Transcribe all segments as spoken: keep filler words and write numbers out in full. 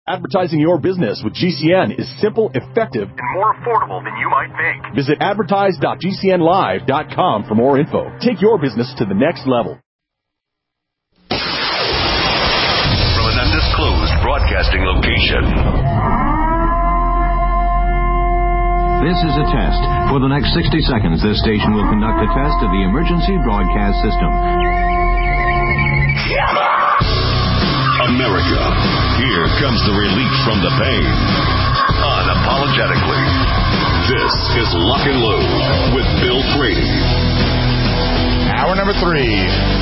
Advertising your business with G C N is simple, effective, and more affordable than you might think. Visit advertise dot g c n live dot com for more info. Take your business to the next level. From an undisclosed broadcasting location. This is a test. For the next sixty seconds, this station will conduct a test of the emergency broadcast system. America, here comes the relief from the pain. Unapologetically. This is Lock and Load with Bill Brady. Hour number three.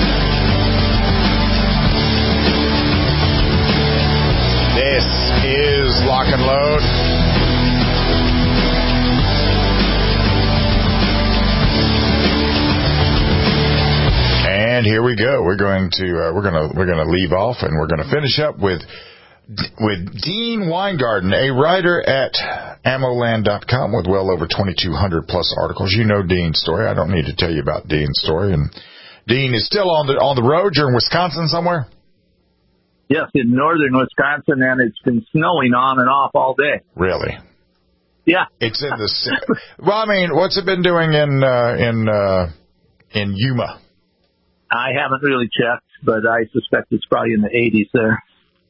This is Lock and Load. And here we go. We're going to uh, we're going to we're going to leave off, and we're going to finish up with with Dean Weingarten, a writer at ammo land dot com with well over twenty-two hundred plus articles. You know Dean's story. I don't need to tell you about Dean's story. And Dean is still on the on the road. You're in Wisconsin somewhere? Yes, in northern Wisconsin, and it's been snowing on and off all day. Really? Yeah. It's in the well. I mean, what's it been doing in uh, in uh, in Yuma? I haven't really checked, but I suspect it's probably in the eighties there.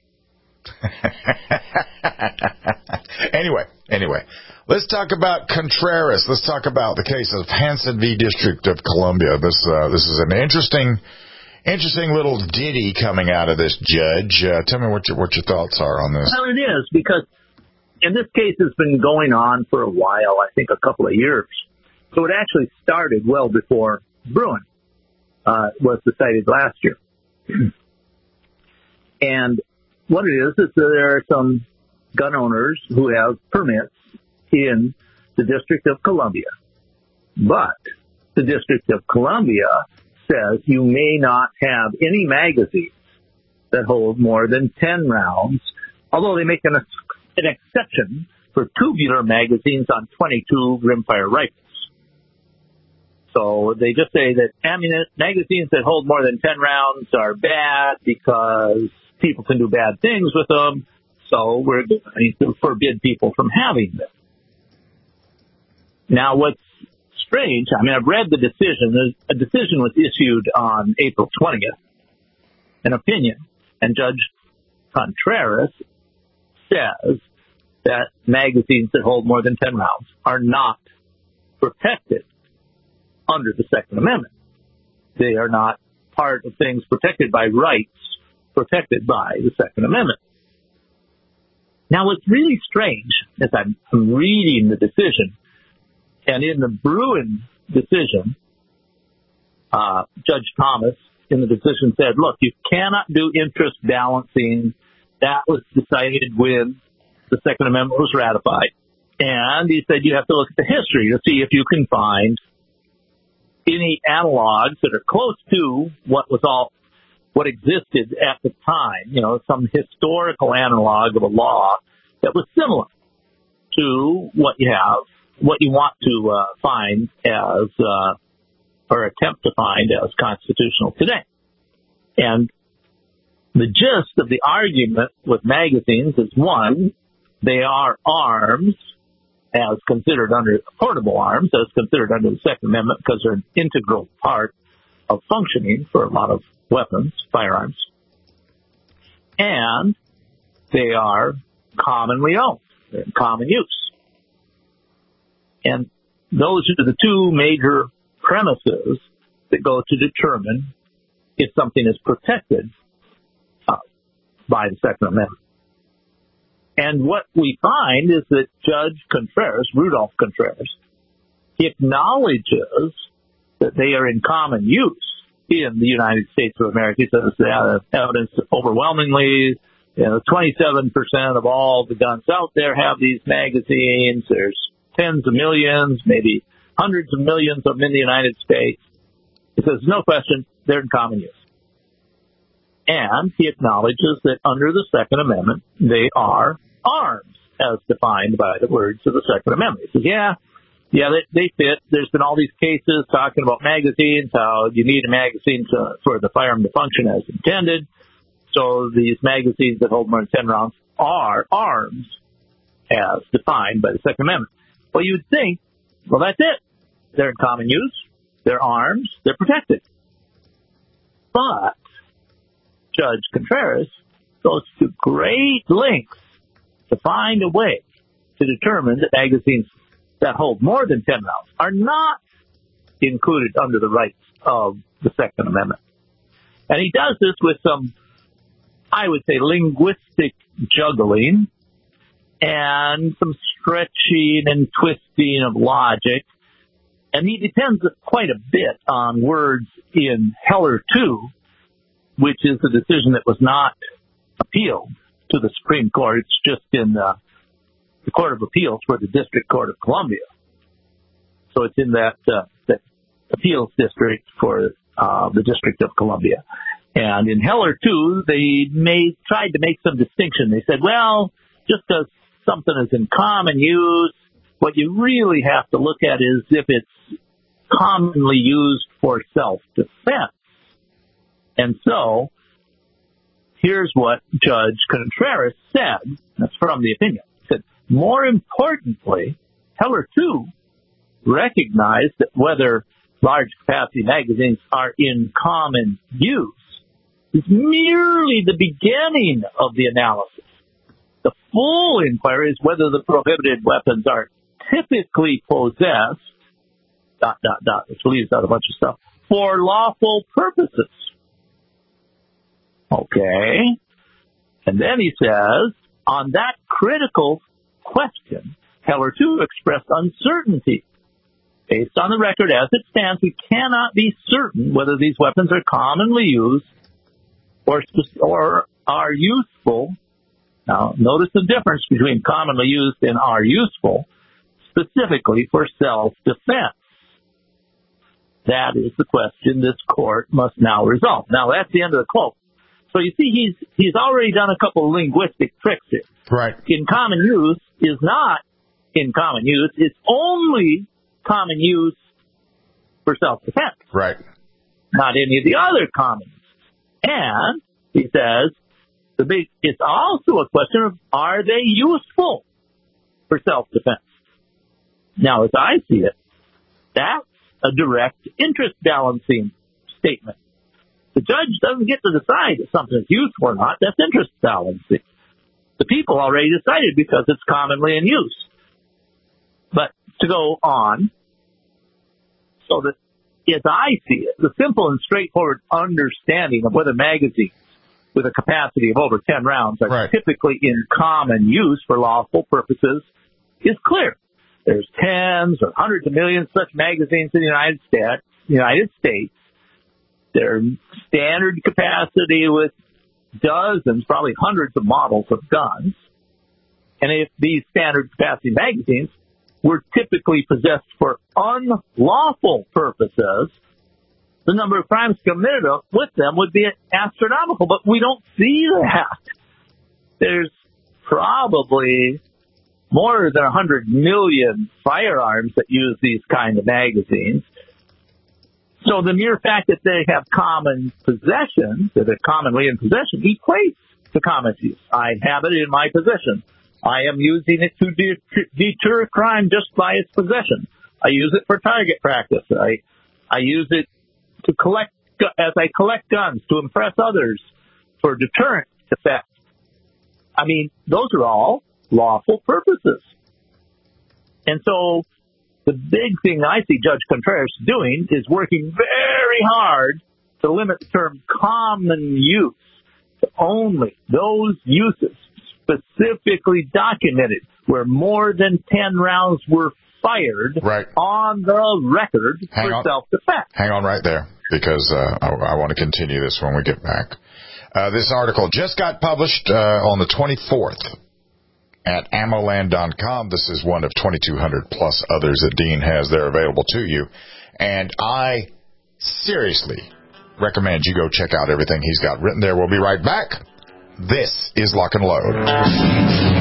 anyway, anyway, let's talk about Contreras. Let's talk about the case of Hanson v. District of Columbia. This uh, this is an interesting, interesting little ditty coming out of this judge. Uh, tell me what your what your thoughts are on this. Well, it is, because in this case has been going on for a while. I think a couple of years. So it actually started well before Bruen uh, was decided last year. And what it is, is that there are some gun owners who have permits in the District of Columbia. But the District of Columbia says you may not have any magazines that hold more than ten rounds, although they make an, an exception for tubular magazines on twenty-two rimfire rifles. So they just say that ammunition, magazines that hold more than ten rounds are bad because people can do bad things with them, so we're going to forbid people from having them. Now, what's strange, I mean, I've read the decision. A decision was issued on April twentieth, an opinion, and Judge Contreras says that magazines that hold more than ten rounds are not protected under the Second Amendment. They are not part of things protected by rights protected by the Second Amendment. Now, what's really strange as I'm reading the decision, and in the Bruen decision, uh, Judge Thomas in the decision said, look, you cannot do interest balancing. That was decided when the Second Amendment was ratified. And he said you have to look at the history to see if you can find any analogs that are close to what was all what existed at the time, you know, some historical analog of a law that was similar to what you have, what you want to uh, find as, uh, or attempt to find as constitutional today. And the gist of the argument with magazines is, one, they are arms as considered under portable arms, as considered under the Second Amendment, because they're an integral part of functioning for a lot of weapons, firearms, and they are commonly owned, they're in common use. And those are the two major premises that go to determine if something is protected uh, by the Second Amendment. And what we find is that Judge Contreras, Rudolph Contreras, he acknowledges that they are in common use in the United States of America. He says that evidence overwhelmingly, you know, twenty-seven percent of all the guns out there have these magazines. There's tens of millions, maybe hundreds of millions of them in the United States. He says, no question, they're in common use. And he acknowledges that under the Second Amendment, they are arms as defined by the words of the Second Amendment. He says, yeah, yeah, they, they fit. There's been all these cases talking about magazines, how you need a magazine to, for the firearm to function as intended. So these magazines that hold more than ten rounds are arms as defined by the Second Amendment. Well, you'd think, well, that's it. They're in common use. They're arms. They're protected. But Judge Contreras goes to great lengths to find a way to determine that magazines that hold more than ten rounds are not included under the rights of the Second Amendment. And he does this with some, I would say, linguistic juggling and some stretching and twisting of logic. And he depends quite a bit on words in Heller two, which is a decision that was not appealed to the Supreme Court. It's just in the, the Court of Appeals for the District Court of Columbia. So it's in that, uh, that appeals district for uh, the District of Columbia. And in Heller two, they made tried to make some distinction. They said, well, just because something is in common use, what you really have to look at is if it's commonly used for self-defense. And so, here's what Judge Contreras said. That's from the opinion. He said, more importantly, Heller two recognized that whether large-capacity magazines are in common use is merely the beginning of the analysis. The full inquiry is whether the prohibited weapons are typically possessed, dot, dot, dot, which leaves out a bunch of stuff, for lawful purposes. Okay. And then he says, on that critical question, Heller two expressed uncertainty. Based on the record as it stands, we cannot be certain whether these weapons are commonly used or, or are useful. Now, notice the difference between commonly used and are useful, specifically for self-defense. That is the question this court must now resolve. Now, that's the end of the quote. So you see, he's he's already done a couple of linguistic tricks here. Right. In common use is not in common use. It's only common use for self-defense. Right. Not any of the other common uses. And he says the big. It's also a question of are they useful for self-defense? Now, as I see it, that's a direct interest balancing statement. The judge doesn't get to decide if something is useful or not. That's interest balancing. The people already decided because it's commonly in use. But to go on, so that as I see it, the simple and straightforward understanding of whether magazines with a capacity of over ten rounds are right. typically in common use for lawful purposes is clear. There's tens or hundreds of millions of such magazines in the United States. United States. They're standard capacity with dozens, probably hundreds of models of guns. And if these standard capacity magazines were typically possessed for unlawful purposes, the number of crimes committed with them would be astronomical. But we don't see that. There's probably more than one hundred million firearms that use these kind of magazines. So the mere fact that they have common possession, that they're commonly in possession, equates to common use. I have it in my possession. I am using it to de- deter crime just by its possession. I use it for target practice. I I use it to collect as I collect guns to impress others for deterrent effect. I mean, those are all lawful purposes. And so the big thing I see Judge Contreras doing is working very hard to limit the term common use to only those uses specifically documented where more than ten rounds were fired right. on the record Hang for on. self-defense. Hang on right there, because uh, I, I want to continue this when we get back. Uh, this article just got published uh, on the twenty-fourth at ammoland dot com. This is one of twenty-two hundred plus others that Dean has there available to you. And I seriously recommend you go check out everything he's got written there. We'll be right back. This is Lock and Load.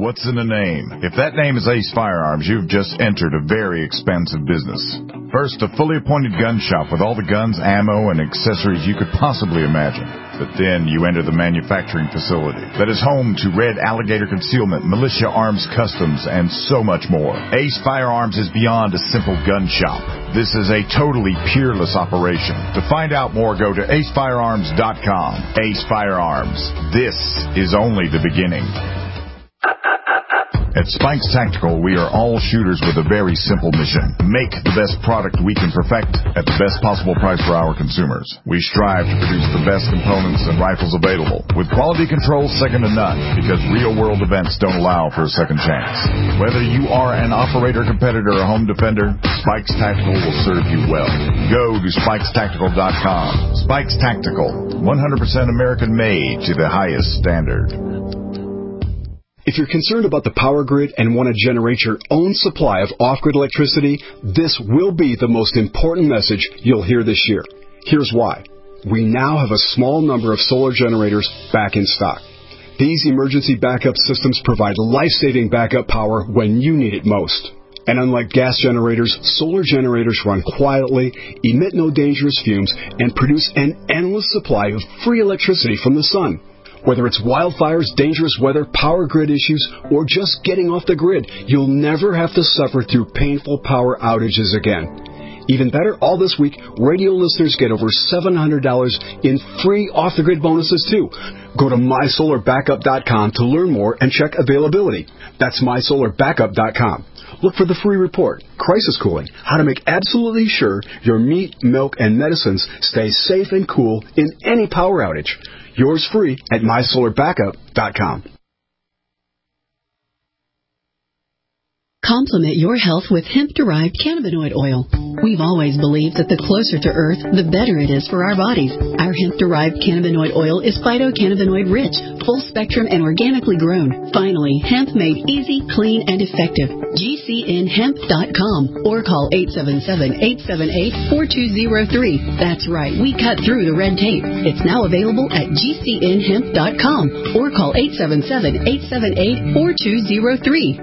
What's in a name? If that name is Ace Firearms, you've just entered a very expansive business. First, a fully appointed gun shop with all the guns, ammo, and accessories you could possibly imagine. But then you enter the manufacturing facility that is home to Red Alligator Concealment, Militia Arms Customs, and so much more. Ace Firearms is beyond a simple gun shop. This is a totally peerless operation. To find out more, go to ace firearms dot com. Ace Firearms. This is only the beginning. At Spikes Tactical, we are all shooters with a very simple mission. Make the best product we can perfect at the best possible price for our consumers. We strive to produce the best components and rifles available, with quality control second to none, because real-world events don't allow for a second chance. Whether you are an operator, competitor, or home defender, Spikes Tactical will serve you well. Go to spikes tactical dot com. Spikes Tactical, one hundred percent American-made to the highest standard. If you're concerned about the power grid and want to generate your own supply of off-grid electricity, this will be the most important message you'll hear this year. Here's why. We now have a small number of solar generators back in stock. These emergency backup systems provide life-saving backup power when you need it most. And unlike gas generators, solar generators run quietly, emit no dangerous fumes, and produce an endless supply of free electricity from the sun. Whether it's wildfires, dangerous weather, power grid issues, or just getting off the grid, you'll never have to suffer through painful power outages again. Even better, all this week, radio listeners get over seven hundred dollars in free off-the-grid bonuses, too. Go to my solar backup dot com to learn more and check availability. That's my solar backup dot com. Look for the free report, Crisis Cooling, how to make absolutely sure your meat, milk, and medicines stay safe and cool in any power outage. Yours free at my solar backup dot com. Complement your health with hemp-derived cannabinoid oil. We've always believed that the closer to Earth, the better it is for our bodies. Our hemp-derived cannabinoid oil is phytocannabinoid-rich, full-spectrum, and organically grown. Finally, hemp made easy, clean, and effective. G C N hemp dot com or call eight seven seven, eight seven eight, four two zero three. That's right, we cut through the red tape. It's now available at G C N hemp dot com or call eight seven seven, eight seven eight, four two zero three.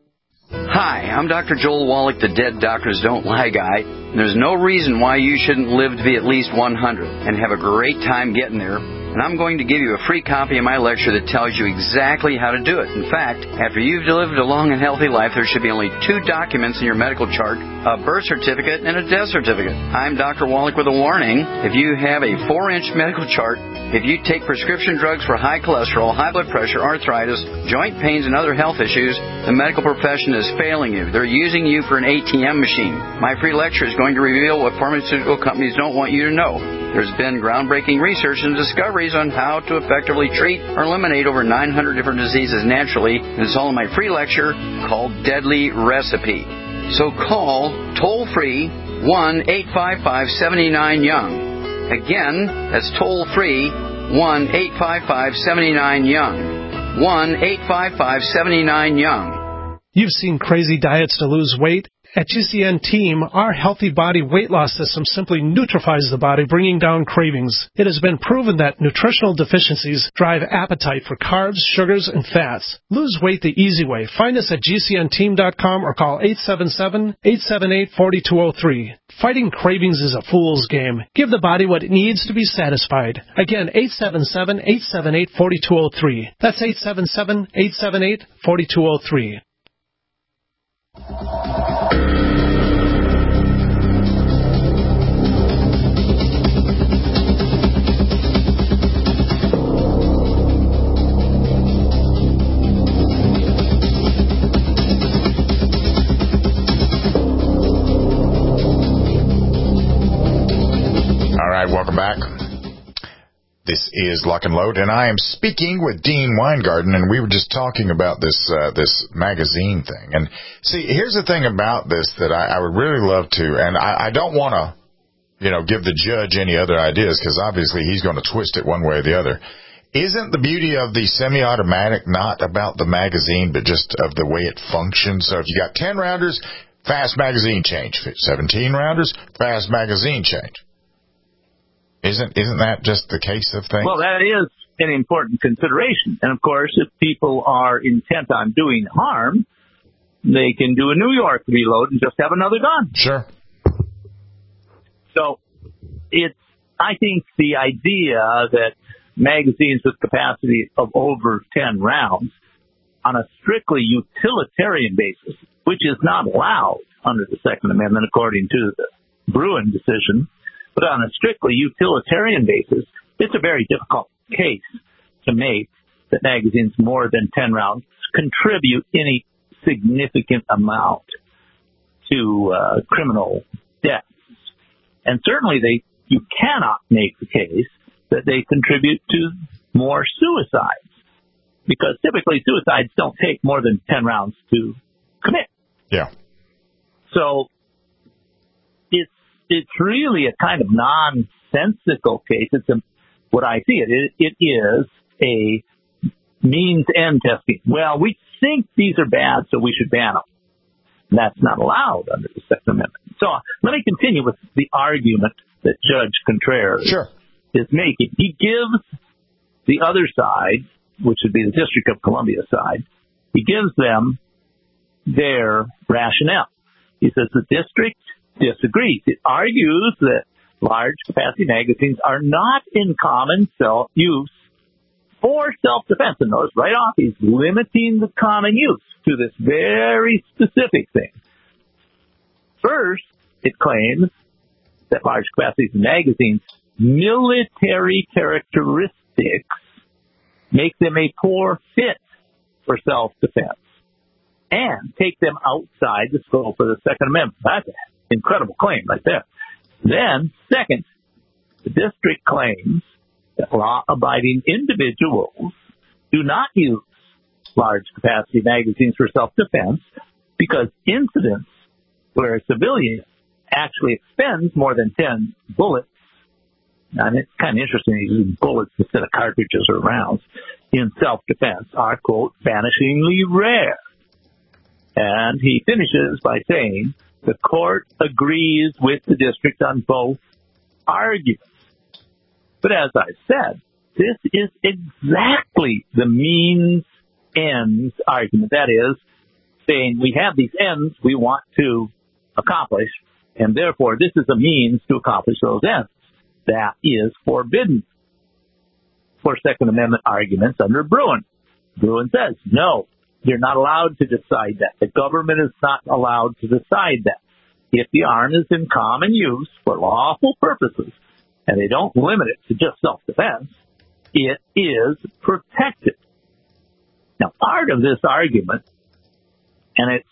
Hi, I'm Doctor Joel Wallach, the Dead Doctors Don't Lie guy. There's no reason why you shouldn't live to be at least one hundred and have a great time getting there. And I'm going to give you a free copy of my lecture that tells you exactly how to do it. In fact, after you've lived a long and healthy life, there should be only two documents in your medical chart, a birth certificate and a death certificate. I'm Doctor Wallach with a warning. If you have a four-inch medical chart, if you take prescription drugs for high cholesterol, high blood pressure, arthritis, joint pains, and other health issues, the medical profession is failing you. They're using you for an A T M machine. My free lecture is going to reveal what pharmaceutical companies don't want you to know. There's been groundbreaking research and discoveries on how to effectively treat or eliminate over nine hundred different diseases naturally, and it's all in my free lecture called Deadly Recipe. So call toll-free one eight five five, seven nine, young. Again, that's toll-free one eight five five, seven nine, young. one eight five five, seven nine, young. You've seen crazy diets to lose weight. At G C N Team, our Healthy Body Weight Loss System simply neutralizes the body, bringing down cravings. It has been proven that nutritional deficiencies drive appetite for carbs, sugars, and fats. Lose weight the easy way. Find us at G C N team dot com or call eight seven seven, eight seven eight, four two zero three. Fighting cravings is a fool's game. Give the body what it needs to be satisfied. Again, eight seven seven, eight seven eight, four two zero three. That's eight seven seven, eight seven eight, four two zero three. All right, welcome back. This is Lock and Load, and I am speaking with Dean Weingarten, and we were just talking about this uh, this magazine thing. And see, here's the thing about this that I, I would really love to, and I, I don't want to, you know, give the judge any other ideas, because obviously he's going to twist it one way or the other. Isn't the beauty of the semi-automatic not about the magazine, but just of the way it functions? So if you got ten rounders, fast magazine change. seventeen rounders, fast magazine change. Isn't isn't that just the case of things? Well, that is an important consideration. And, of course, if people are intent on doing harm, they can do a New York reload and just have another gun. Sure. So it's, I think the idea that magazines with capacity of over ten rounds on a strictly utilitarian basis, which is not allowed under the Second Amendment according to the Bruen decision, but on a strictly utilitarian basis, it's a very difficult case to make that magazines more than ten rounds contribute any significant amount to uh, criminal deaths. And certainly they, you cannot make the case that they contribute to more suicides, because typically suicides don't take more than ten rounds to commit. Yeah. So it's it's really a kind of nonsensical case. It's a, what I see it, it, it is a means-end testing. Well, we think these are bad, so we should ban them. And that's not allowed under the Second Amendment. So let me continue with the argument that Judge Contreras sure. is making. He gives the other side, which would be the District of Columbia side, he gives them their rationale. He says the district disagrees. It argues that large capacity magazines are not in common self use for self-defense. And notice right off, he's limiting the common use to this very specific thing. First, it claims that large capacity magazines' military characteristics make them a poor fit for self-defense and take them outside the scope of the Second Amendment. That's an incredible claim right there. Then, second, the district claims that law-abiding individuals do not use large-capacity magazines for self-defense because incidents where a civilian actually expends more than ten bullets, and it's kind of interesting using bullets instead of cartridges or rounds, in self-defense are, quote, vanishingly rare. And he finishes by saying the court agrees with the district on both arguments. But as I said, this is exactly the means-ends argument. That is, saying we have these ends we want to accomplish, and therefore this is a means to accomplish those ends. That is forbidden for Second Amendment arguments under Bruen. Bruen says, no, you're not allowed to decide that. The government is not allowed to decide that. If the arm is in common use for lawful purposes, and they don't limit it to just self-defense, it is protected. Now, part of this argument, and it's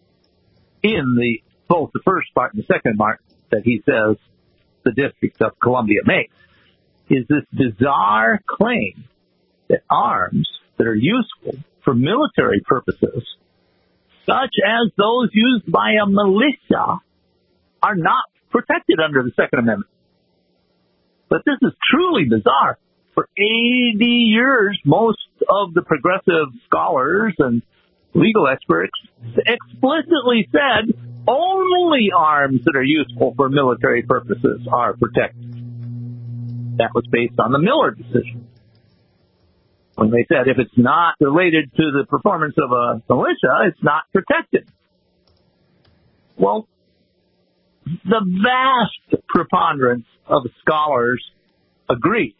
in the both the first part and the second part that he says the District of Columbia makes, is this bizarre claim that arms that are useful for military purposes, such as those used by a militia, are not protected under the Second Amendment. But this is truly bizarre. For eighty years, most of the progressive scholars and legal experts explicitly said only arms that are useful for military purposes are protected. That was based on the Miller decision, when they said if it's not related to the performance of a militia, it's not protected. Well, the vast preponderance of scholars agree.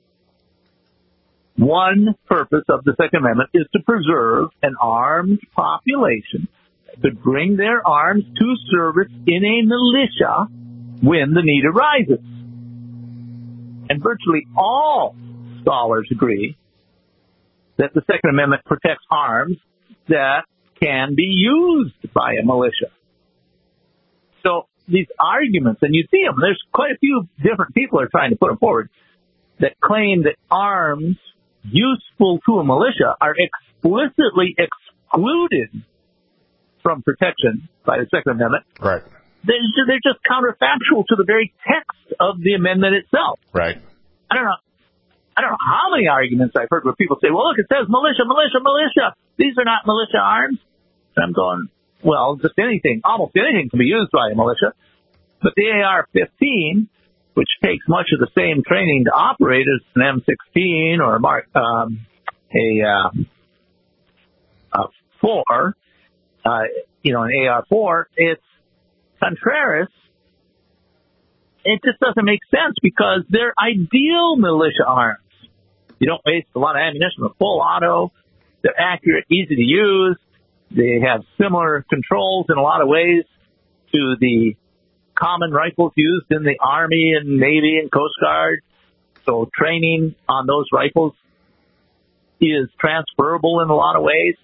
One purpose of the Second Amendment is to preserve an armed population that could bring their arms to service in a militia when the need arises. And virtually all scholars agree that the Second Amendment protects arms that can be used by a militia. So these arguments, and you see them, there's quite a few different people are trying to put them forward, that claim that arms useful to a militia are explicitly excluded from protection by the Second Amendment. Right. They're, they're just counterfactual to the very text of the amendment itself. Right. I don't know. I don't know how many arguments I've heard where people say, well, look, it says militia, militia, militia. These are not militia arms. And I'm going, well, just anything, almost anything can be used by a militia. But the A R fifteen which takes much of the same training to operate as an M sixteen or a, Mark, um, a, um, a four, uh, you know, an A R four. It's Contreras. It just doesn't make sense because they're ideal militia arms. You don't waste a lot of ammunition with full auto. They're accurate, easy to use. They have similar controls in a lot of ways to the common rifles used in the Army and Navy and Coast Guard. So training on those rifles is transferable in a lot of ways.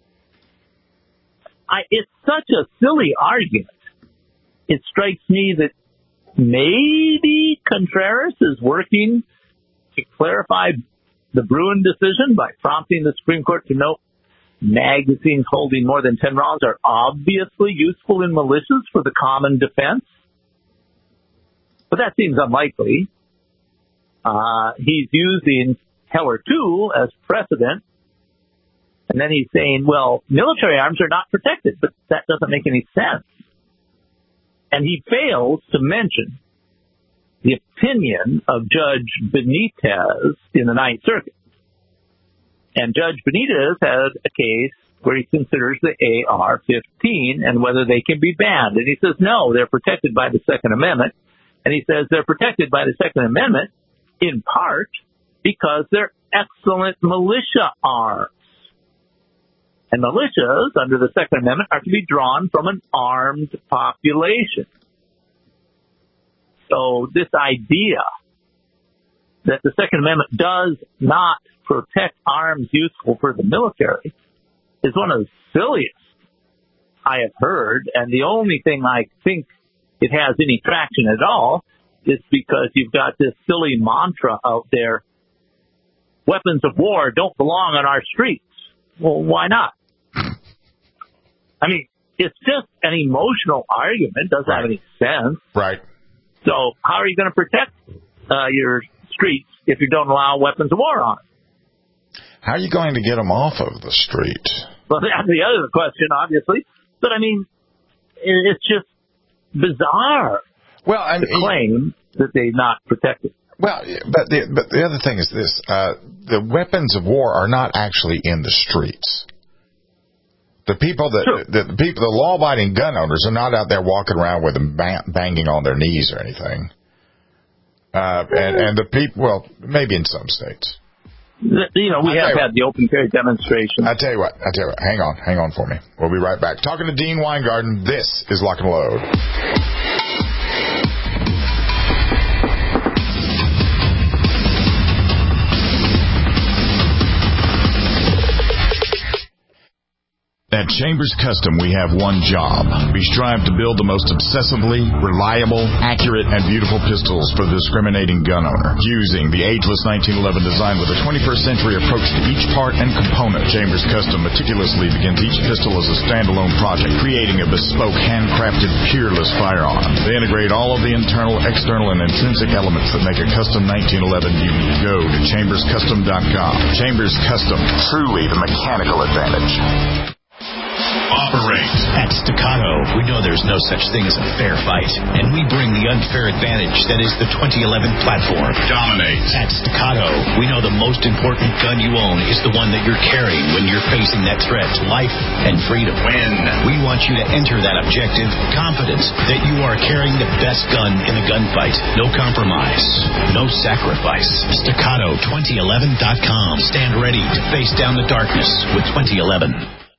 I, it's such a silly argument. It strikes me that maybe Contreras is working to clarify the Bruen decision by prompting the Supreme Court to note magazines holding more than ten rounds are obviously useful in militias for the common defense. But that seems unlikely. Uh, he's using Heller two as precedent. And then he's saying, well, military arms are not protected, but that doesn't make any sense. And he fails to mention the opinion of Judge Benitez in the Ninth Circuit. And Judge Benitez had a case where he considers the A R fifteen and whether they can be banned. And he says, no, they're protected by the Second Amendment. And he says they're protected by the Second Amendment in part because they're excellent militia arms. And militias under the Second Amendment are to be drawn from an armed population. So this idea that the Second Amendment does not protect arms useful for the military is one of the silliest I have heard. And the only thing I think it has any traction at all is because you've got this silly mantra out there, weapons of war don't belong on our streets. Well, why not? I mean, it's just an emotional argument. Doesn't right. have any sense. Right. So how are you going to protect uh, your streets if you don't allow weapons of war on? How are you going to get them off of the street? Well, that's the other question, obviously. But, I mean, it's just bizarre well, I mean, to claim that they're not protected. Well, but the, but the other thing is this. Uh, the weapons of war are not actually in the streets. The people that sure. the, the people, the law-abiding gun owners are not out there walking around with them bang, banging on their knees or anything. Uh, and, and the people, well, maybe in some states. You know, we have had the open carry demonstration. I tell you what, I tell you what, hang on, hang on for me. We'll be right back. Talking to Dean Weingarten, this is Lock and Load. At Chambers Custom, we have one job. We strive to build the most obsessively, reliable, accurate, and beautiful pistols for the discriminating gun owner. Using the ageless nineteen eleven design with a twenty-first century approach to each part and component, Chambers Custom meticulously begins each pistol as a standalone project, creating a bespoke, handcrafted, peerless firearm. They integrate all of the internal, external, and intrinsic elements that make a custom nineteen eleven unique. Go to chambers custom dot com. Chambers Custom, truly the mechanical advantage. Operate. At Staccato, we know there's no such thing as a fair fight, and we bring the unfair advantage that is the twenty eleven platform. Dominate. At Staccato, we know the most important gun you own is the one that you're carrying when you're facing that threat to life and freedom. Win. We want you to enter that objective confident that you are carrying the best gun in the gunfight. No compromise. No sacrifice. Staccato twenty eleven dot com. Stand ready to face down the darkness with twenty eleven.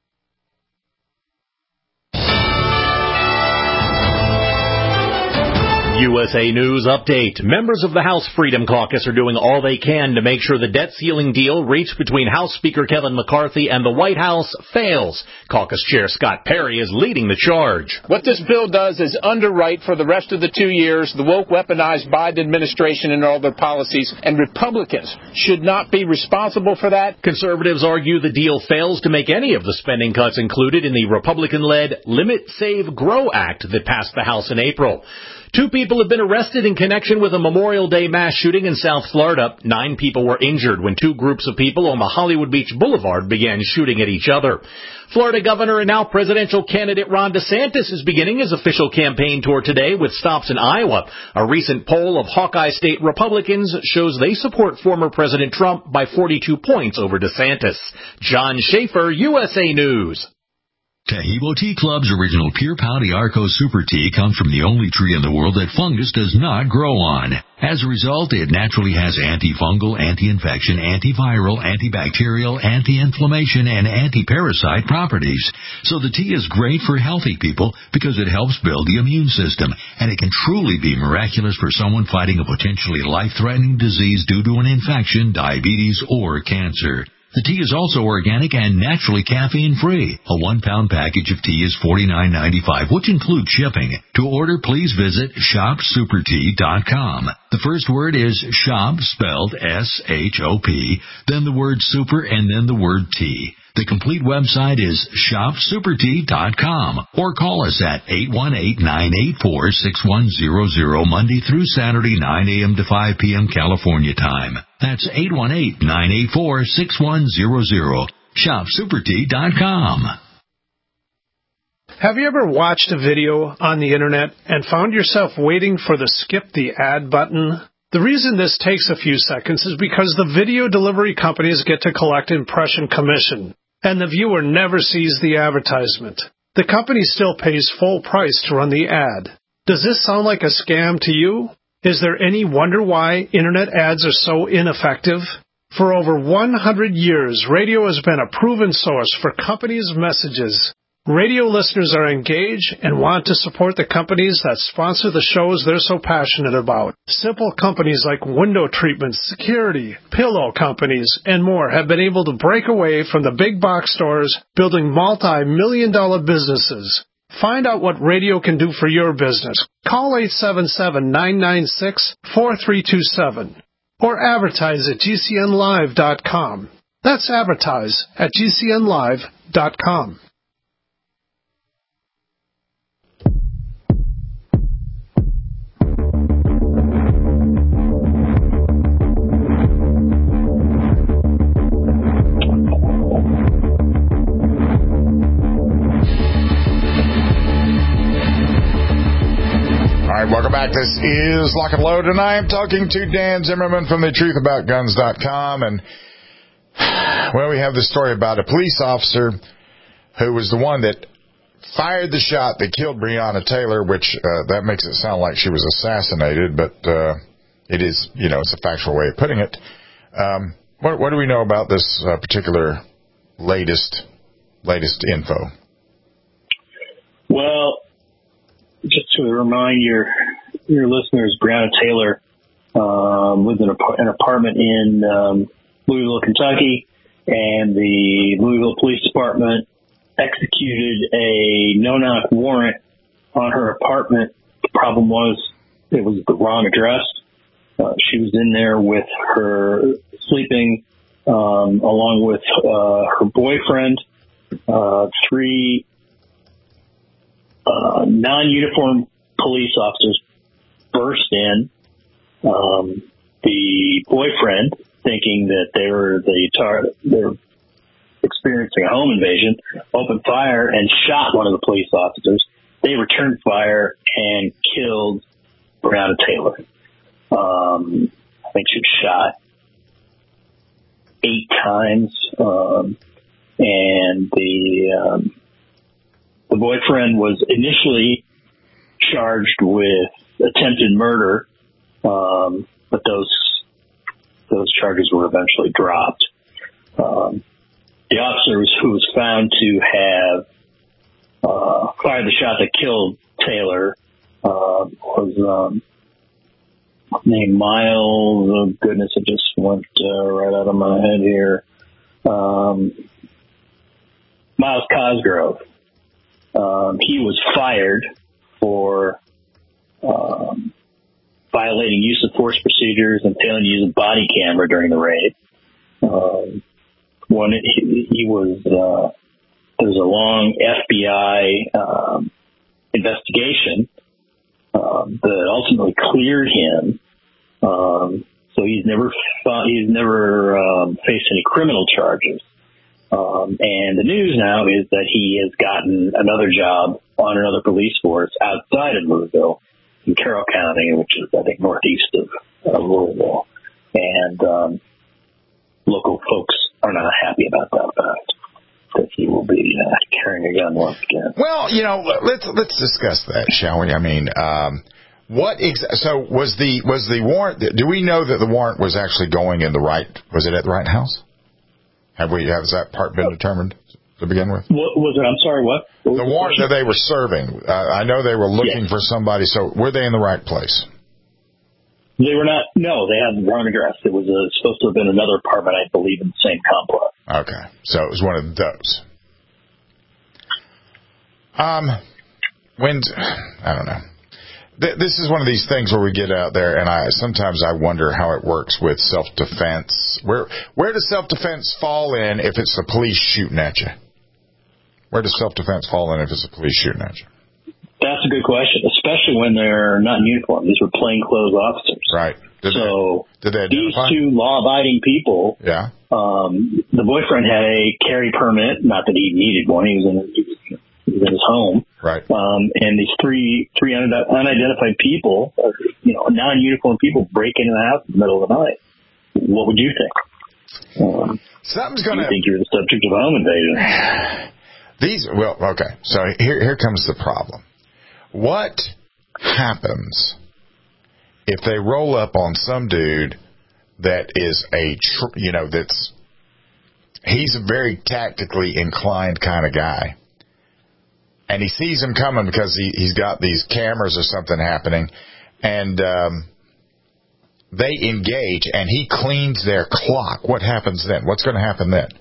U S A News Update. Members of the House Freedom Caucus are doing all they can to make sure the debt ceiling deal reached between House Speaker Kevin McCarthy and the White House fails. Caucus Chair Scott Perry is leading the charge. What this bill does is underwrite for the rest of the two years the woke, weaponized Biden administration and all their policies, and Republicans should not be responsible for that. Conservatives argue the deal fails to make any of the spending cuts included in the Republican-led Limit, Save, Grow Act that passed the House in April. Two people have been arrested in connection with a Memorial Day mass shooting in South Florida. Nine people were injured when two groups of people on the Hollywood Beach Boulevard began shooting at each other. Florida Governor and now presidential candidate Ron DeSantis is beginning his official campaign tour today with stops in Iowa. A recent poll of Hawkeye State Republicans shows they support former President Trump by forty-two points over DeSantis. John Schaefer, U S A News. Taheebo Tea Club's original Pure Pouty Arco Super Tea comes from the only tree in the world that fungus does not grow on. As a result, it naturally has antifungal, anti-infection, antiviral, antibacterial, anti-inflammation, and anti-parasite properties. So the tea is great for healthy people because it helps build the immune system, and it can truly be miraculous for someone fighting a potentially life-threatening disease due to an infection, diabetes, or cancer. The tea is also organic and naturally caffeine-free. A one-pound package of tea is forty-nine ninety-five, which includes shipping. To order, please visit shop super tea dot com. The first word is shop, spelled S H O P, then the word super, and then the word tea. The complete website is shop super tea dot com, or call us at eight one eight, nine eight four, six one zero zero Monday through Saturday, nine a.m. to five p.m. California time. That's eight one eight, nine eight four, six one zero zero. shop super tea dot com. Have you ever watched a video on the internet and found yourself waiting for the skip the ad button? The reason this takes a few seconds is because the video delivery companies get to collect impression commission, and the viewer never sees the advertisement. The company still pays full price to run the ad. Does this sound like a scam to you? Is there any wonder why internet ads are so ineffective? For over one hundred years, radio has been a proven source for companies' messages. Radio listeners are engaged and want to support the companies that sponsor the shows they're so passionate about. Simple companies like window treatments, security, pillow companies, and more have been able to break away from the big box stores, building multi-million dollar businesses. Find out what radio can do for your business. Call eight seven seven, nine nine six, four three two seven or advertise at G C N live dot com. That's advertise at G C N live dot com. Welcome back. This is Lock and Load, and I am talking to Dan Zimmerman from the truth about guns dot com. And, well, we have this story about a police officer who was the one that fired the shot that killed Breonna Taylor, which uh, that makes it sound like she was assassinated, but uh, it is, you know, it's a factual way of putting it. Um, what, what do we know about this uh, particular latest latest info? Well, just to remind your your listeners, Breonna Taylor um, lived in a, an apartment in um, Louisville, Kentucky, and the Louisville Police Department executed a no-knock warrant on her apartment. The problem was it was the wrong address. Uh, she was in there with her sleeping um, along with uh, her boyfriend, uh, three uh, non-uniformed police officers burst in. Um, the boyfriend, thinking that they were the tar- they were experiencing a home invasion, opened fire and shot one of the police officers. They returned fire and killed Breonna Taylor. Um, I think she was shot eight times, um, and the um, the boyfriend was initially charged with attempted murder, um, but those those charges were eventually dropped. Um, the officer who was found to have uh, fired the shot that killed Taylor uh, was um, named Miles. Oh, goodness, it just went uh, right out of my head here. Um, Miles Cosgrove. Um, he was fired for um, violating use of force procedures and failing to use a body camera during the raid. Um, when it, he, he was, uh, there was a long F B I um, investigation um, that ultimately cleared him. Um, so he's never fought, he's never um, faced any criminal charges. Um, and the news now is that he has gotten another job on another police force outside of Louisville in Carroll County, which is, I think, northeast of uh, Louisville. And um, local folks are not happy about that fact, that he will be uh, carrying a gun once again. Well, you know, let's let's discuss that, shall we? I mean, um, what ex- so was the was the warrant? Do we know that the warrant was actually going in the right? Was it at the right house? Have we, has that part been determined to begin with? What was it? I'm sorry, what? what the warrant that they were serving, uh, I know they were looking yes. for somebody, so were they in the right place? They were not, no, they had the wrong address. It was uh, supposed to have been another apartment, I believe, in the same complex. Okay, so it was one of those. Um, when, I don't know. This is one of these things where we get out there, and I sometimes I wonder how it works with self-defense. Where where does self-defense fall in if it's the police shooting at you? Where does self-defense fall in if it's the police shooting at you? That's a good question, especially when they're not in uniform. These were plainclothes officers. Right. Did so they, did they these two law-abiding people, yeah. um, the boyfriend had a carry permit, not that he needed one. He was in, he was, he was in his home. Right. Um, and these three three unidentified people, you know, non-uniform people break into the house in the middle of the night. What would you think? Um, Something's going to... You think you're the subject of a home invasion. These, well, okay. So here, here comes the problem. What happens if they roll up on some dude that is a, tr- you know, that's, he's a very tactically inclined kind of guy. And he sees him coming because he, he's got these cameras or something happening. And um, they engage, and he cleans their clock. What happens then? What's going to happen then?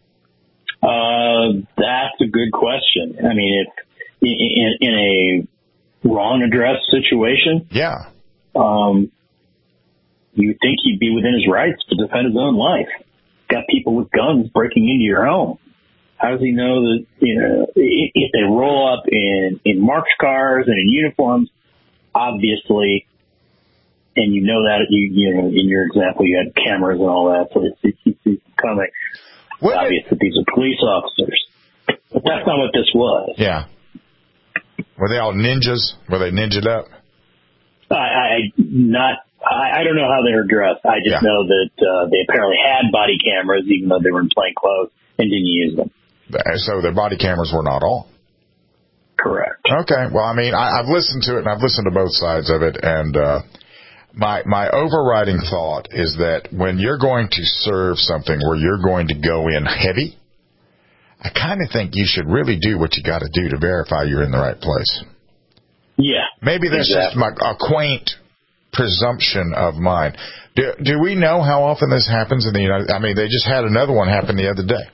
Uh, that's a good question. I mean, if in, in a wrong address situation, yeah, um, you think he'd be within his rights to defend his own life. Got people with guns breaking into your home. How does he know that, you know, if they roll up in, in marked cars and in uniforms, obviously, and you know that, you, you know, in your example, you had cameras and all that, so it's, it's, it's coming. It's obvious that these are police officers. But that's not what this was. Yeah. Were they all ninjas? Were they ninja'd up? I, I not, I, I don't know how they were dressed. I just yeah. know that uh, they apparently had body cameras, even though they were in plain clothes, and didn't use them. So their body cameras were not on. Correct. Okay. Well, I mean, I, I've listened to it, and I've listened to both sides of it, and uh, my my overriding thought is that when you're going to serve something where you're going to go in heavy, I kind of think you should really do what you got to do to verify you're in the right place. Yeah. Maybe that's exactly. just my, a quaint presumption of mine. Do, do we know how often this happens in the United States? I mean, they just had another one happen the other day.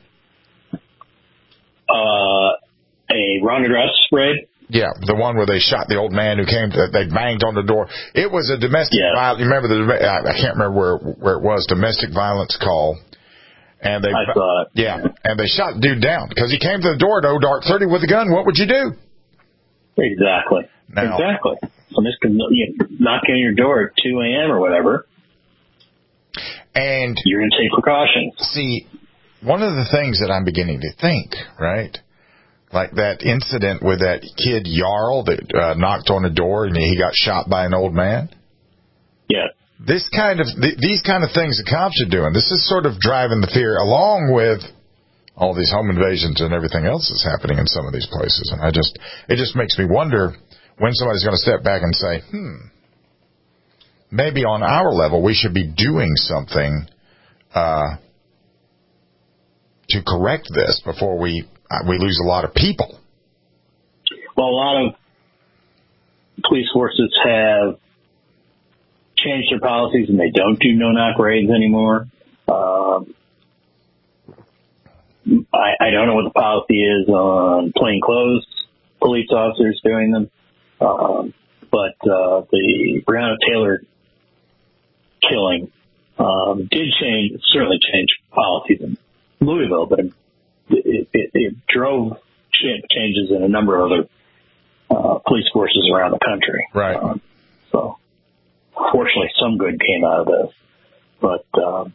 Uh, a wrong address raid? Yeah, the one where they shot the old man who came to, they banged on the door. It was a domestic yeah. violence. You remember the, I can't remember where, where it was, domestic violence call. And they, I saw it. Yeah, and they shot the dude down because he came to the door at oh dark thirty with a gun. What would you do? Exactly. Now, exactly. Somebody's knocking on your door at two a.m. or whatever. And you're going to take precautions. See, one of the things that I'm beginning to think, right, like that incident with that kid Jarl that uh, knocked on the door and he got shot by an old man. Yeah. This kind of th- these kind of things the cops are doing. This is sort of driving the fear, along with all these home invasions and everything else that's happening in some of these places. And I just, it just makes me wonder when somebody's going to step back and say, hmm, maybe on our level we should be doing something uh, to correct this before we uh, we lose a lot of people. Well, a lot of police forces have changed their policies and they don't do no-knock raids anymore. Um, I, I don't know what the policy is on plainclothes police officers doing them, um, but uh, the Breonna Taylor killing um, did change, certainly change policies in Louisville, but it, it, it drove changes in a number of other uh, police forces around the country. Right. Um, so, fortunately, some good came out of this. But um,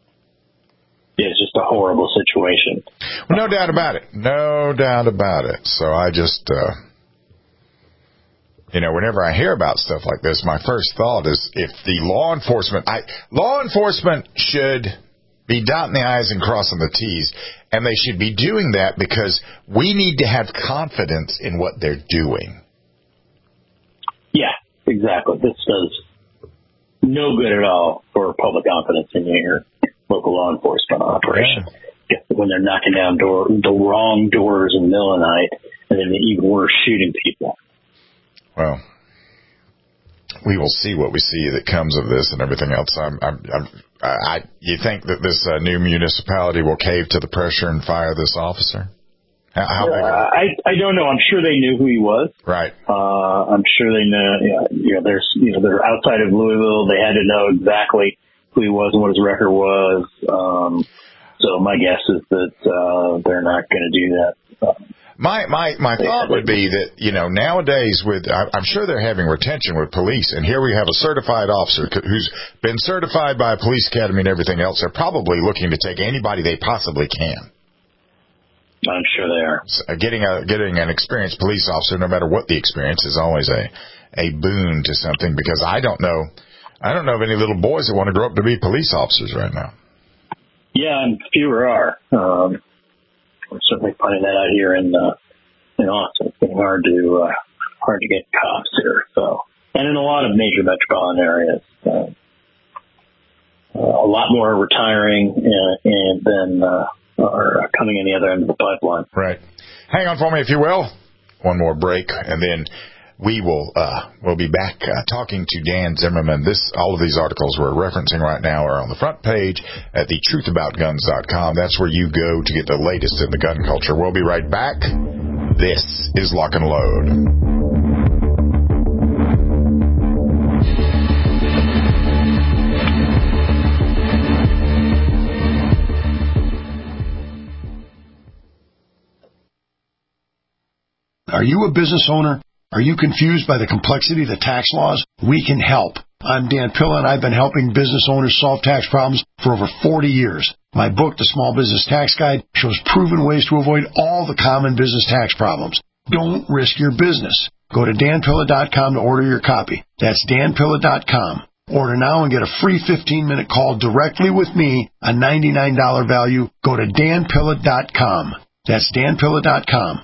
it's just a horrible situation. Well, no doubt about it. No doubt about it. So I just, uh, you know, whenever I hear about stuff like this, my first thought is if the law enforcement, I, law enforcement should be dotting the I's and crossing the T's, and they should be doing that because we need to have confidence in what they're doing. Yeah, exactly. This does no good at all for public confidence in your local law enforcement operation. Yeah. When they're knocking down door, the wrong doors in the middle of the night, and then even worse, shooting people. Well, we will see what we see that comes of this and everything else. I'm, I'm, I'm, I, you think that this uh, new municipality will cave to the pressure and fire this officer? How, how uh, I, I don't know. I'm sure they knew who he was. Right. Uh, I'm sure they know. You know, you know, there's, you know, they're outside of Louisville. They had to know exactly who he was and what his record was. Um, so my guess is that uh, they're not going to do that. Um, My my my thought would be that, you know, nowadays with, I'm sure they're having retention with police, and here we have a certified officer who's been certified by a police academy and everything else. They're probably looking to take anybody they possibly can. I'm sure they are. So getting a getting an experienced police officer, no matter what the experience, is always a a boon to something, because I don't know I don't know of any little boys that want to grow up to be police officers right now. Yeah, and fewer are. Um, We're certainly finding that out here in uh, in Austin. It's getting hard to uh, hard to get cops here. So, and in a lot of major metropolitan areas, uh, uh, a lot more are retiring and, and then uh, are coming in the other end of the pipeline. Right. Hang on for me, if you will. One more break, and then we will uh, we'll be back uh, talking to Dan Zimmerman. This all of these articles we're referencing right now are on the front page at the truth about guns dot com. That's where you go to get the latest in the gun culture. We'll be right back. This is Lock and Load. Are you a business owner? Are you confused by the complexity of the tax laws? We can help. I'm Dan Pilla, and I've been helping business owners solve tax problems for over forty years. My book, The Small Business Tax Guide, shows proven ways to avoid all the common business tax problems. Don't risk your business. Go to dan pilla dot com to order your copy. That's dan pilla dot com. Order now and get a free fifteen-minute call directly with me, a ninety-nine dollars value. Go to dan pilla dot com. That's dan pilla dot com.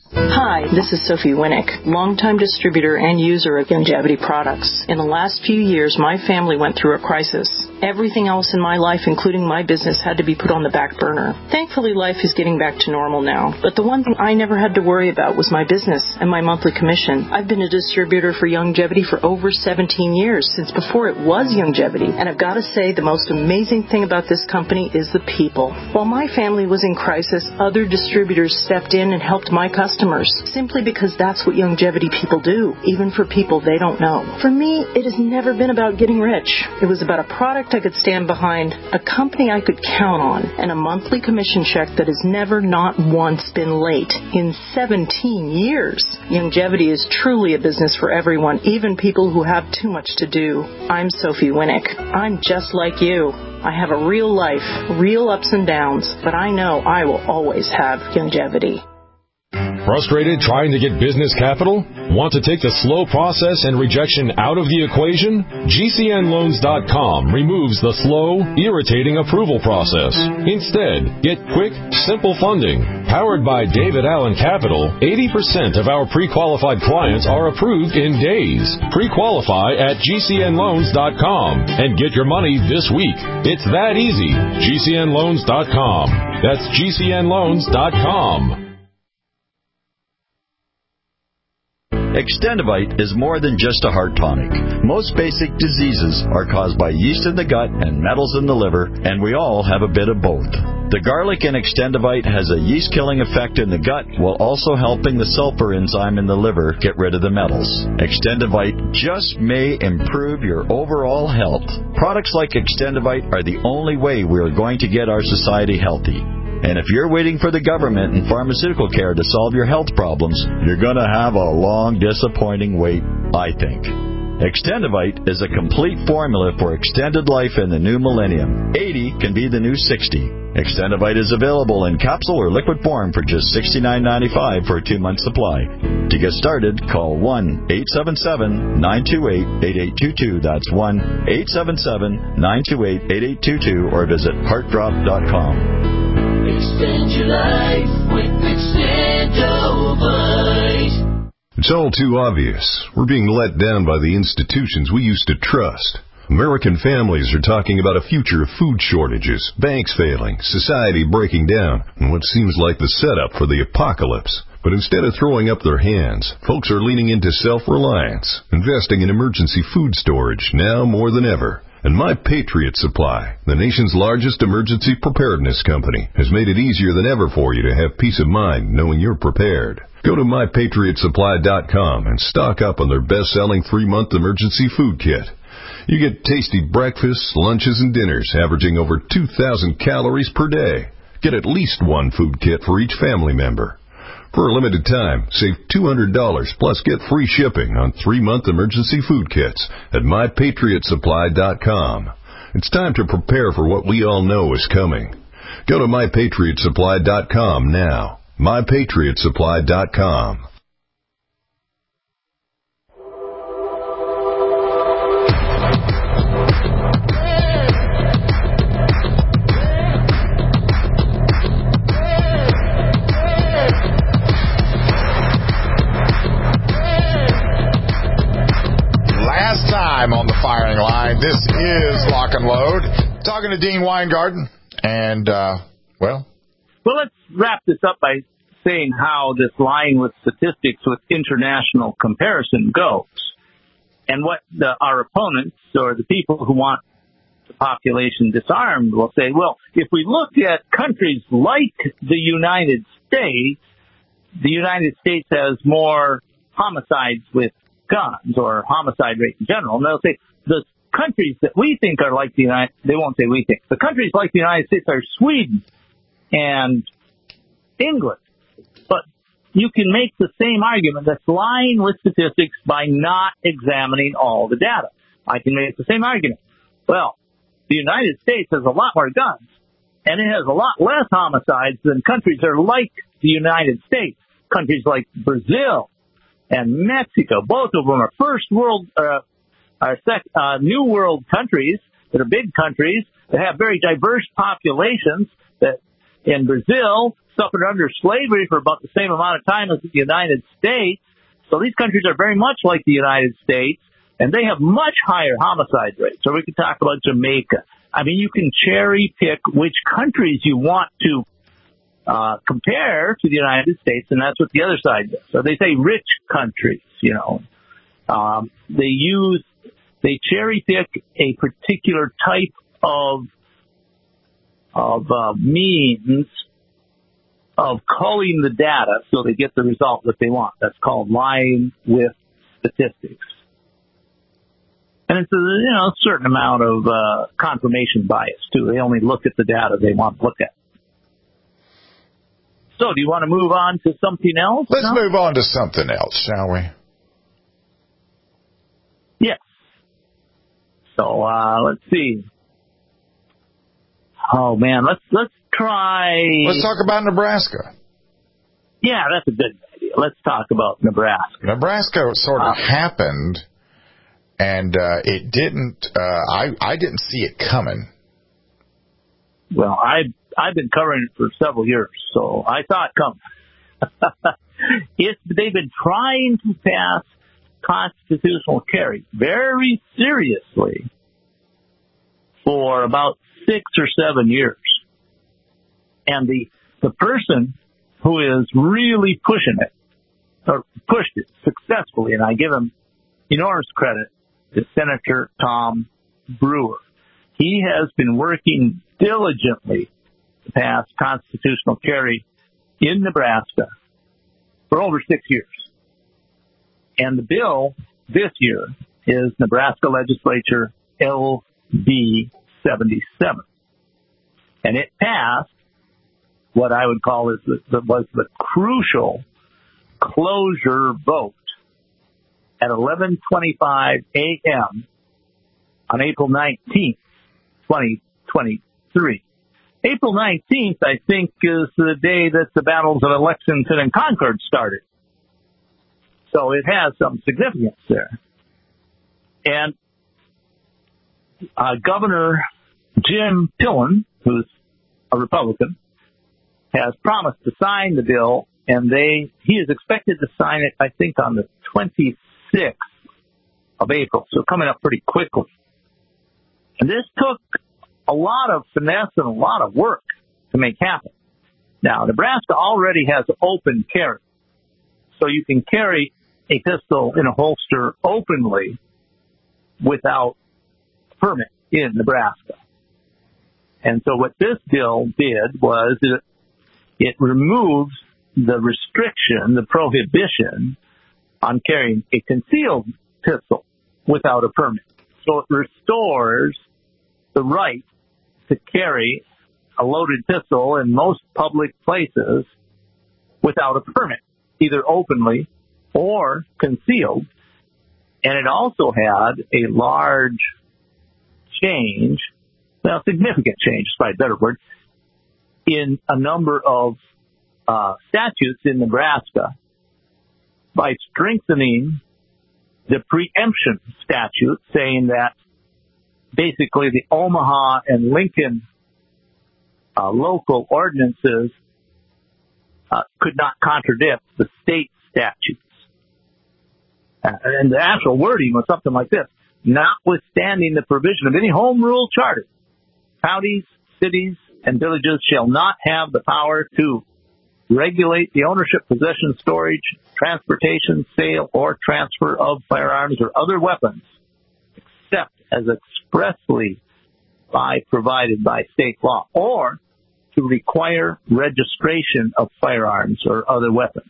Hi, this is Sophie Winnick, longtime distributor and user of Youngevity products. In the last few years, my family went through a crisis. Everything else in my life, including my business, had to be put on the back burner. Thankfully, life is getting back to normal now. But the one thing I never had to worry about was my business and my monthly commission. I've been a distributor for Youngevity for over seventeen years, since before it was Youngevity. And I've got to say, the most amazing thing about this company is the people. While my family was in crisis, other distributors stepped in and helped my customers, simply because that's what Youngevity people do, even for people they don't know. For me, it has never been about getting rich. It was about a product I could stand behind, a company I could count on, and a monthly commission check that has never, not once, been late in seventeen years. Youngevity is truly a business for everyone, even people who have too much to do. I'm Sophie Winnick. I'm just like you. I have a real life, real ups and downs, but I know I will always have Youngevity. Frustrated trying to get business capital? Want to take the slow process and rejection out of the equation? G C N loans dot com removes the slow, irritating approval process. Instead, get quick, simple funding. Powered by David Allen Capital, eighty percent of our pre-qualified clients are approved in days. Pre-qualify at G C N loans dot com and get your money this week. It's that easy. G C N loans dot com. That's G C N loans dot com. Extendivite is more than just a heart tonic. Most basic diseases are caused by yeast in the gut and metals in the liver, and we all have a bit of both. The garlic in Extendivite has a yeast-killing effect in the gut while also helping the sulfur enzyme in the liver get rid of the metals. Extendivite just may improve your overall health. Products like Extendivite are the only way we are going to get our society healthy. And if you're waiting for the government and pharmaceutical care to solve your health problems, you're going to have a long, disappointing wait, I think. Extendivite is a complete formula for extended life in the new millennium. eighty can be the new sixty. Extendivite is available in capsule or liquid form for just sixty-nine ninety-five for a two-month supply. To get started, call one eight seven seven, nine two eight, eight eight two two. That's one eight seven seven, nine two eight, eight eight two two or visit heart drop dot com. Extend your life with Extendivite. It's all too obvious. We're being let down by the institutions we used to trust. American families are talking about a future of food shortages, banks failing, society breaking down, and what seems like the setup for the apocalypse. But instead of throwing up their hands, folks are leaning into self-reliance, investing in emergency food storage now more than ever. And My Patriot Supply, the nation's largest emergency preparedness company, has made it easier than ever for you to have peace of mind knowing you're prepared. Go to my patriot supply dot com and stock up on their best-selling three-month emergency food kit. You get tasty breakfasts, lunches, and dinners averaging over two thousand calories per day. Get at least one food kit for each family member. For a limited time, save two hundred dollars plus get free shipping on three-month emergency food kits at my patriot supply dot com. It's time to prepare for what we all know is coming. Go to my patriot supply dot com now. my patriot supply dot com. On the firing line, this is Lock and Load. Talking to Dean Weingarten, and uh, well, well, let's wrap this up by saying how this lying with statistics with international comparison goes, and what the, our opponents or the people who want the population disarmed will say. Well, if we look at countries like the United States, the United States has more homicides with guns or homicide rate in general. And they'll say the countries that we think are like the United, they won't say we think. The countries like the United States are Sweden and England. But you can make the same argument that's lying with statistics by not examining all the data. I can make the same argument. Well, the United States has a lot more guns and it has a lot less homicides than countries that are like the United States. Countries like Brazil and Mexico, both of them are first world, uh, are sec, uh, new world countries that are big countries that have very diverse populations that in Brazil suffered under slavery for about the same amount of time as the United States. So these countries are very much like the United States and they have much higher homicide rates. So we could talk about Jamaica. I mean, you can cherry pick which countries you want to Uh, compare to the United States, and that's what the other side does. So they say rich countries, you know. Um, they use, they cherry pick a particular type of, of uh, means of culling the data so they get the result that they want. That's called lying with statistics. And it's a, you know, a certain amount of uh, confirmation bias, too. They only look at the data they want to look at. So, do you want to move on to something else? Let's no? move on to something else, shall we? Yes. So, uh, let's see. Oh man, let's let's try. Let's talk about Nebraska. Yeah, that's a good idea. Let's talk about Nebraska. Nebraska sort of uh, happened, and uh, it didn't. Uh, I I didn't see it coming. Well, I. I've been covering it for several years, so I saw it come. It's, they've been trying to pass constitutional carry very seriously for about six or seven years. And the, the person who is really pushing it, or pushed it successfully, and I give him enormous credit, is Senator Tom Brewer. He has been working diligently to pass constitutional carry in Nebraska for over six years. And the bill this year is Nebraska Legislature L B seventy-seven. And it passed what I would call is the, the, was the crucial closure vote at eleven twenty-five a.m. on April nineteenth, twenty twenty-three. April nineteenth, I think, is the day that the battles of Lexington and Concord started. So it has some significance there. And uh, Governor Jim Pillen, who's a Republican, has promised to sign the bill, and they he is expected to sign it, I think, on the twenty-sixth of April, so coming up pretty quickly. And this took a lot of finesse and a lot of work to make happen. Now, Nebraska already has open carry, so you can carry a pistol in a holster openly without permit in Nebraska. And so what this bill did was it, it removes the restriction, the prohibition on carrying a concealed pistol without a permit. So it restores the right to carry a loaded pistol in most public places without a permit, either openly or concealed. And it also had a large change, well, significant change, is probably a better word, in a number of uh, statutes in Nebraska by strengthening the preemption statute, saying that basically the Omaha and Lincoln uh, local ordinances uh, could not contradict the state statutes. Uh, and the actual wording was something like this: notwithstanding the provision of any home rule charter, counties, cities, and villages shall not have the power to regulate the ownership, possession, storage, transportation, sale, or transfer of firearms or other weapons, except as expressly by provided by state law, or to require registration of firearms or other weapons.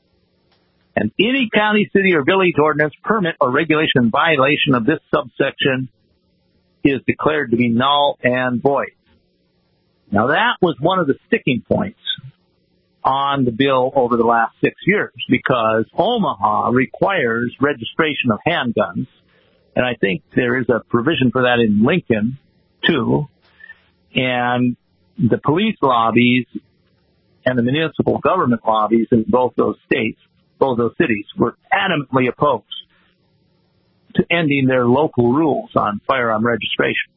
And any county, city, or village ordinance, permit, or regulation in violation of this subsection is declared to be null and void. Now, that was one of the sticking points on the bill over the last six years because Omaha requires registration of handguns, and I think there is a provision for that in Lincoln, too. And the police lobbies and the municipal government lobbies in both those states, both those cities, were adamantly opposed to ending their local rules on firearm registration.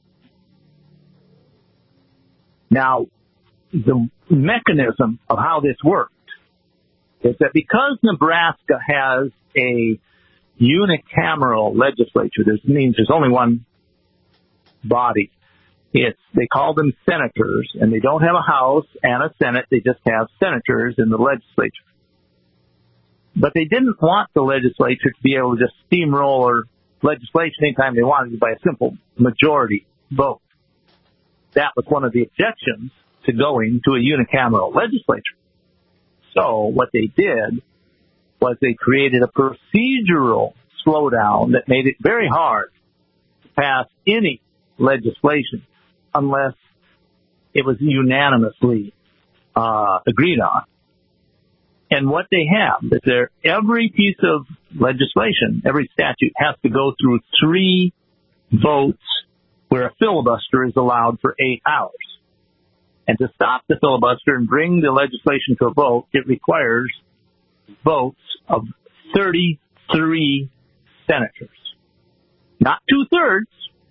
Now, the mechanism of how this worked is that because Nebraska has a unicameral legislature, this means there's only one body. It's, they call them senators, and they don't have a House and a Senate. They just have senators in the legislature. But they didn't want the legislature to be able to just steamroll or legislation anytime they wanted by a simple majority vote. That was one of the objections to going to a unicameral legislature. So what they did was they created a procedural slowdown that made it very hard to pass any legislation unless it was unanimously uh, agreed on. And what they have is there, every piece of legislation, every statute has to go through three votes where a filibuster is allowed for eight hours. And to stop the filibuster and bring the legislation to a vote, it requires votes of thirty-three senators. Not two-thirds.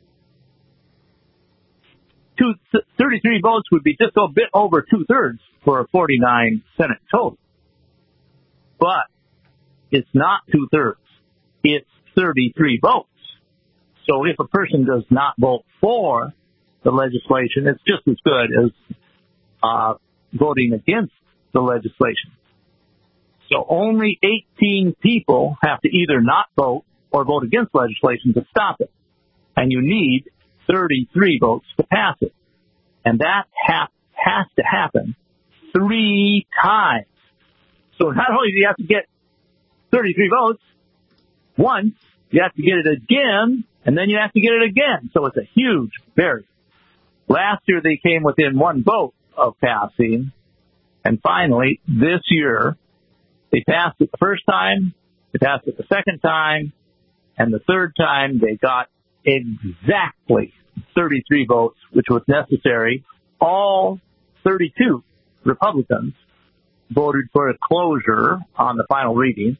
Two, thirty-three votes would be just a bit over two-thirds for a forty-nine Senate total. But it's not two-thirds. It's thirty-three votes. So if a person does not vote for the legislation, it's just as good as uh, voting against the legislation. So only eighteen people have to either not vote or vote against legislation to stop it. And you need thirty-three votes to pass it. And that ha- has to happen three times. So not only do you have to get thirty-three votes once, you have to get it again, and then you have to get it again. So it's a huge barrier. Last year they came within one vote of passing And finally, this year, they passed it the first time, they passed it the second time, and the third time they got exactly thirty-three votes, which was necessary. All thirty-two Republicans voted for a closure on the final reading,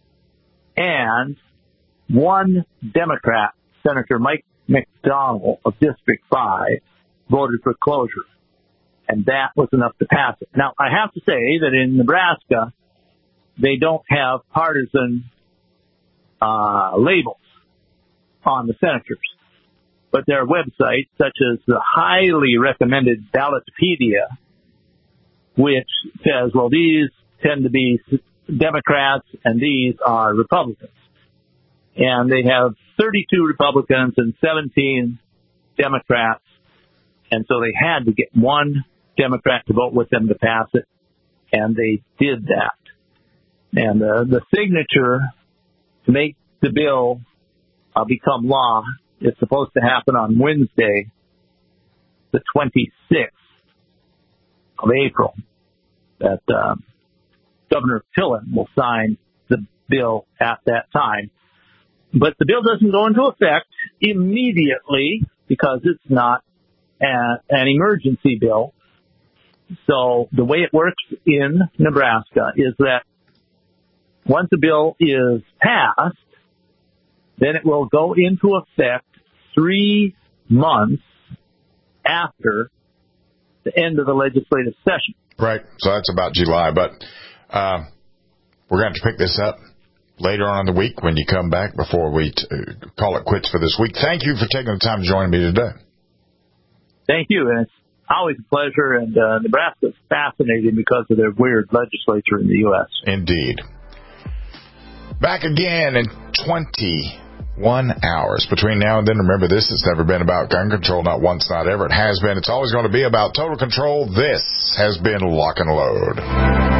and one Democrat, Senator Mike McDonald of District five, voted for closure. And that was enough to pass it. Now, I have to say that in Nebraska, they don't have partisan uh, labels on the senators. But there are websites such as the highly recommended Ballotpedia, which says, well, these tend to be Democrats and these are Republicans. And they have thirty-two Republicans and seventeen Democrats. And so they had to get one Democrat to vote with them to pass it. And they did that. And uh, the signature to make the bill uh, become law is supposed to happen on Wednesday, the twenty-sixth of April. That uh, Governor Pillen will sign the bill at that time. But the bill doesn't go into effect immediately because it's not a, an emergency bill. So the way it works in Nebraska is that once a bill is passed, then it will go into effect three months after the end of the legislative session. Right. So that's about July. But uh, we're going to have to pick this up later on in the week when you come back before we t- call it quits for this week. Thank you for taking the time to join me today. Thank you. And it's always a pleasure. And uh, Nebraska is fascinating because of their weird legislature in the U S. Indeed. Back again in twenty-one hours. Between now and then, remember this, it's never been about gun control, not once, not ever. It has been. It's always going to be about total control. This has been Lock and Load.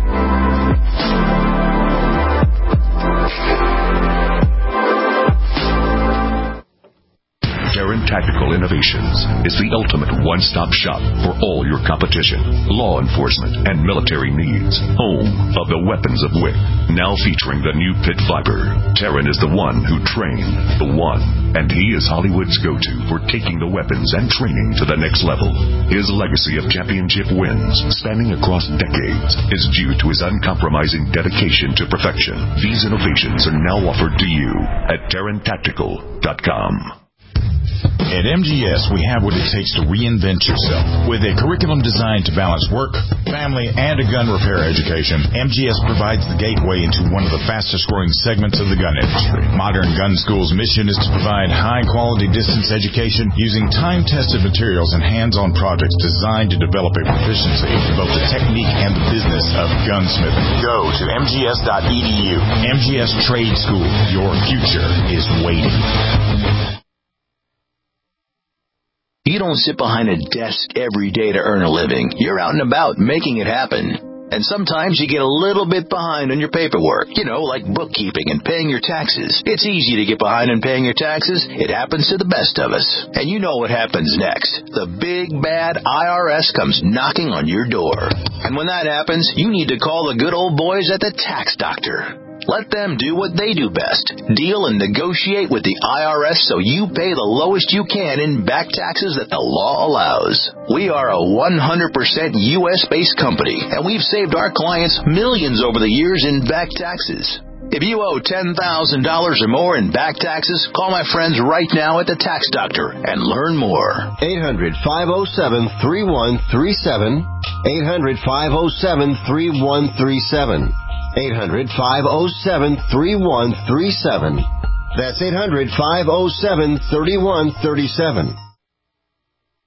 Taran Tactical Innovations is the ultimate one-stop shop for all your competition, law enforcement, and military needs. Home of the weapons of W I C. Now featuring the new Pit Viper. Taran is the one who trained the one, and he is Hollywood's go-to for taking the weapons and training to the next level. His legacy of championship wins, spanning across decades, is due to his uncompromising dedication to perfection. These innovations are now offered to you at Taran Tactical dot com. At M G S, we have what it takes to reinvent yourself. With a curriculum designed to balance work, family, and a gun repair education, M G S provides the gateway into one of the fastest-growing segments of the gun industry. Modern Gun School's mission is to provide high-quality distance education using time-tested materials and hands-on projects designed to develop a proficiency in both the technique and the business of gunsmithing. Go to M G S dot E D U. M G S Trade School. Your future is waiting. You don't sit behind a desk every day to earn a living. You're out and about making it happen. And sometimes you get a little bit behind on your paperwork, you know, like bookkeeping and paying your taxes. It's easy to get behind on paying your taxes. It happens to the best of us. And you know what happens next. The big, bad I R S comes knocking on your door. And when that happens, you need to call the good old boys at the Tax Doctor. Let them do what they do best. Deal and negotiate with the I R S so you pay the lowest you can in back taxes that the law allows. We are a one hundred percent U S-based company, and we've saved our clients millions over the years in back taxes. If you owe ten thousand dollars or more in back taxes, call my friends right now at the Tax Doctor and learn more. eight hundred, five oh seven, three one three seven. eight hundred, five oh seven, three one three seven. eight hundred, five oh seven, three one three seven. That's eight hundred, five oh seven, three one three seven.